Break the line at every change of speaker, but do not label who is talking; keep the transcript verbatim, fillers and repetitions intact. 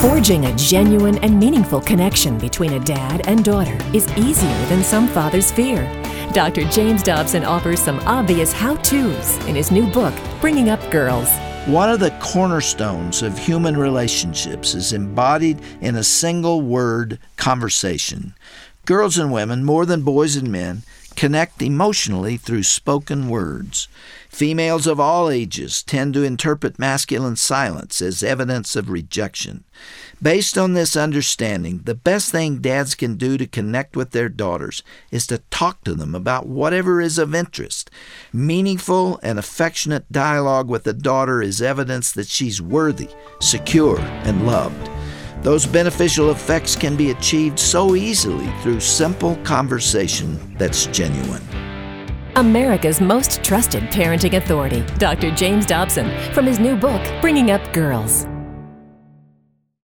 Forging a genuine and meaningful connection between a dad and daughter is easier than some fathers fear. Doctor James Dobson offers some obvious how-tos in his new book, Bringing Up Girls.
One of the cornerstones of human relationships is embodied in a single word, conversation. Girls and women, more than boys and men, connect emotionally through spoken words. Females of all ages tend to interpret masculine silence as evidence of rejection. Based on this understanding, the best thing dads can do to connect with their daughters is to talk to them about whatever is of interest. Meaningful and affectionate dialogue with a daughter is evidence that she's worthy, secure, and loved. Those beneficial effects can be achieved so easily through simple conversation that's genuine.
America's most trusted parenting authority, Doctor James Dobson, from his new book, Bringing Up Girls.